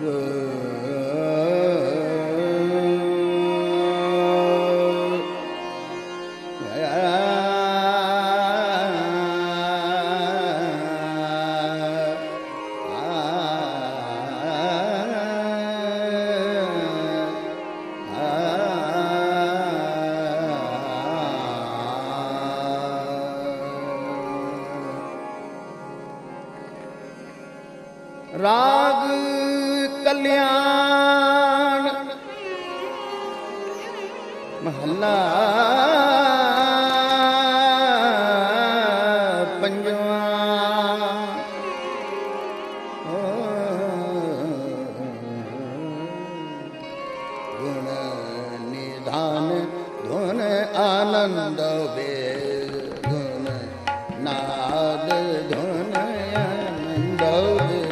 राग कल्याण महला पंजवा। गुण निधान धुन आनंद वेद गुण नाद धुन आनंद वेद।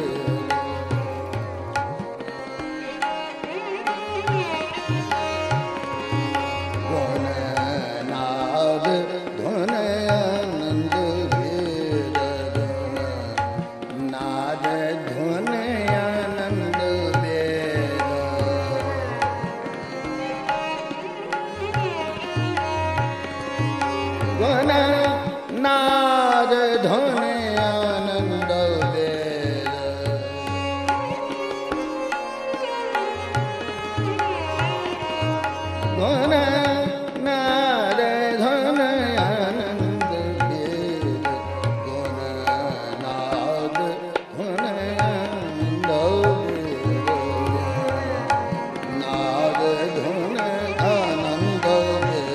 नाद धुन आनंद वेद गुण नाद धुन आनंद वेद गुण नाद धुन आनंद वेद नाद धुन आनंद वेद।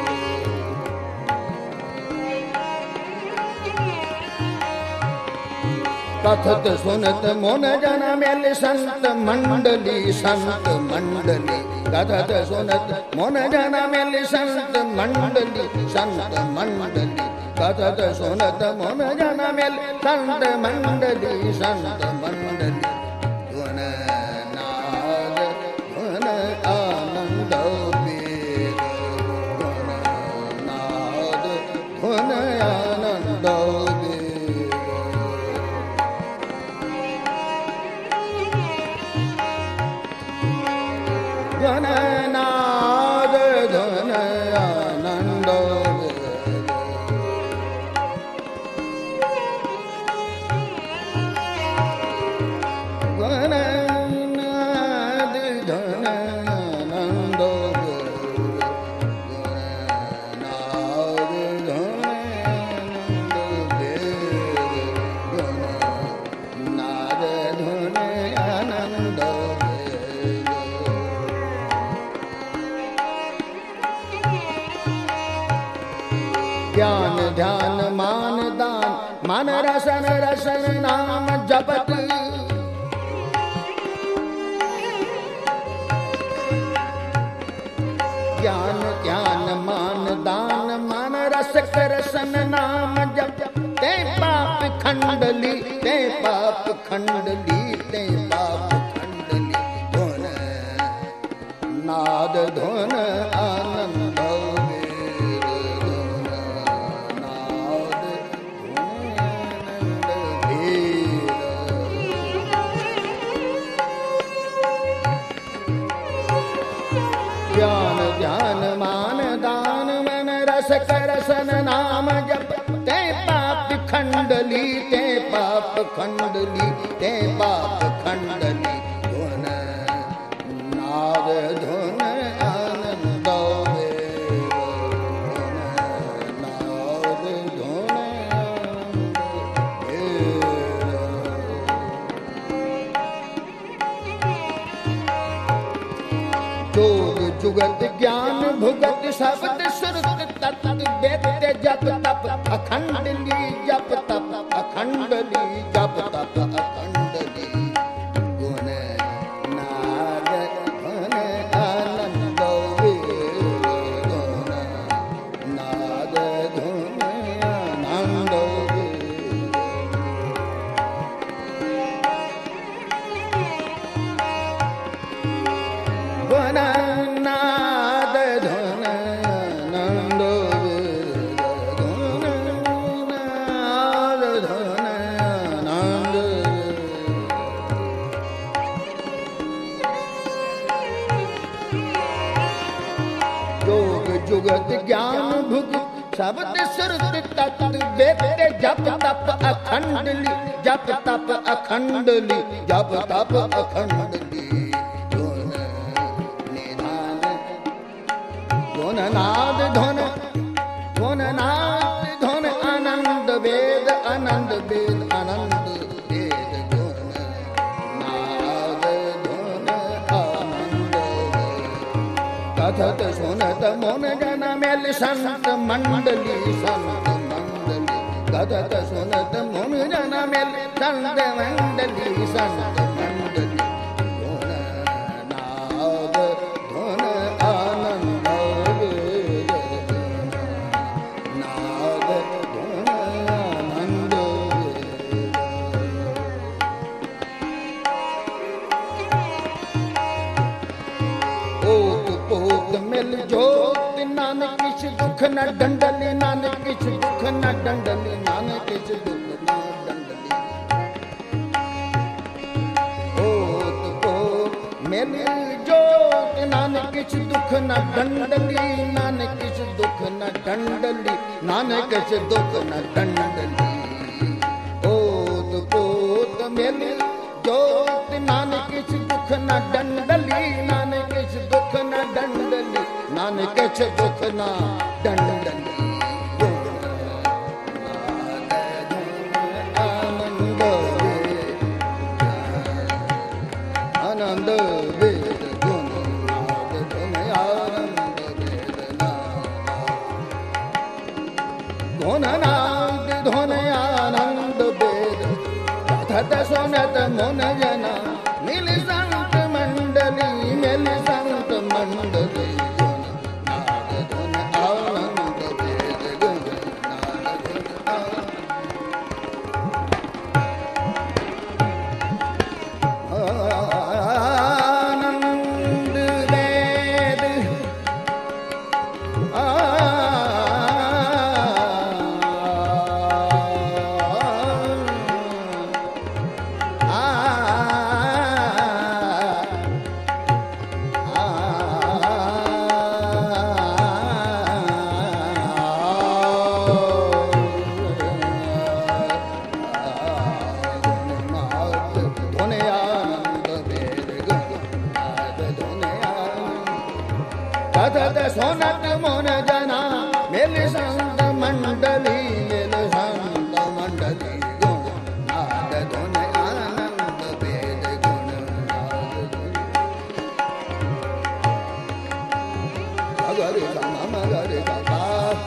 कथत सुनत मोन जन मेल संत मंडली कथत सुनत मोन जन मेल संत मंडली कथत सुनत मोन जन मेल संत मंडली गुण नाद गुण आनंद वेद गुण नाद गुण आनंद गुण नाद धुन आनंद वेद गुण नाद धुन आनंद वेद गुण नाद धुन आनंद वेद गुण नाद धुन आनंद वेद। ज्ञान ध्यान मान दान मन रसन रसन नाम जपत ज्ञान ध्यान मान दान मन रस रसन नाम जप ते पाप खंडली ते पाप खंडली ते पाप खंडली धुन नाद धुन आनंद ज्ञान ध्यान मान दान मन रस रसन नाम जप ते पाप खंडली ते पाप खंडली ते पाप खंडली धुन नाद धुन आनंद वेद धुन नाद धुन आनंद वेद। जुगत ज्ञान भुगत शब्द श्रुत तत् वेद जप तप अखंडली जप तप अखंडली जप तप अखंडली गुण नाद धुन आनंद वेद गुण नाद धुन आनंद वेद। गुण नाद धुन आनंद वेद गुण नाद धुन शब्द सुरत तत् वेद जप तप अखंडली जप तप अखंडली जप तप अखंडली धुन निधान धुन नाद धुन धुन नाद धुन आनंद वेद आनंद वेद आनंद वेद धुन नाद धुन आनंद कथत सुनत मन जन मेल संत मंडली कथत सुनत मन जन मेल संत मंडली धुन नाद धुन आनंद वेद नाद धुन आनंद ओत मिल जोत नानक किछ दुख न डंडली नानक किछ दुख न डंडली नानक किछ दुख न डंडली ओत मिल जोत नानक किछ दुख न डंडली नानक किछ दुख न डंडली नानक किछ दुख न डंडली ओत मिल जोत नानक किछ दुख न डंडली नानक किछ दुख न डंडली नानक किछ दुख न डंडली आनंद आनंद वेद धुन नाद धुन आनंद वेद धुन नाद धुन आनंद वेद कथत सुनत मन जना मिल संत मंडली मिल संत मंडली कथत सुनत मन जना मिल संत मंडली मिल संत मंडली गुण नाद धुन आनंद वेद गुण नाद अगर सम मगर गा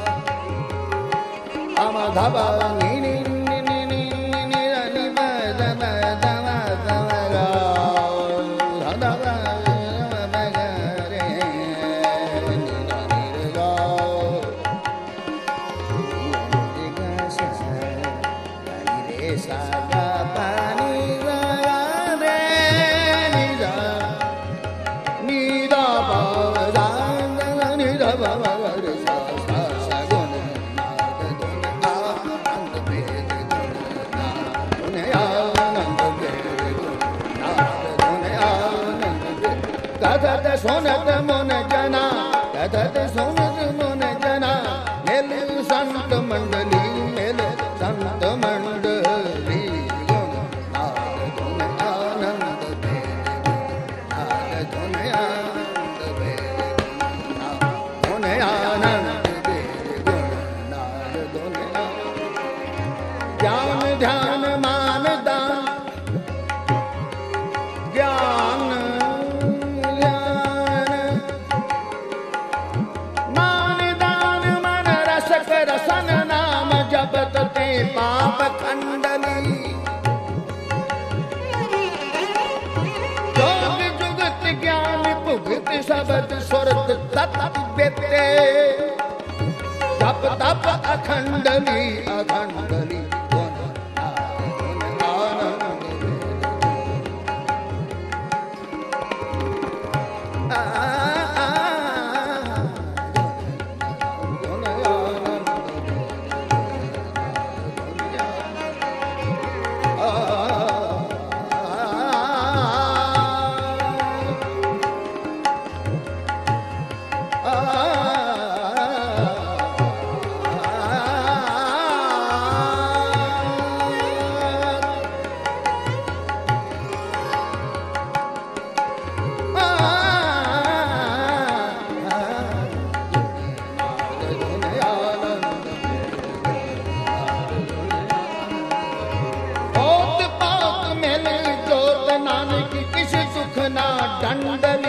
अम धबा नी नी नी नी नी नी बद बद बद गा धबा कथत सुनत मन जना कथत सुनत मन जना मिल संत मंडली मिल संत मंडली गुण नाद धुन आनंद वेद नाद धुन आनंद वेद धुन आनंद वेद गुण नाद धुन ज्ञान ध्यान मान दान ज्ञान रसन नाम जपत ते पाप खंडली योग जुगत ज्ञान भुगत शब्द सुरत तत् बेते जप तप अखंडली अखंडली कंगना डंडली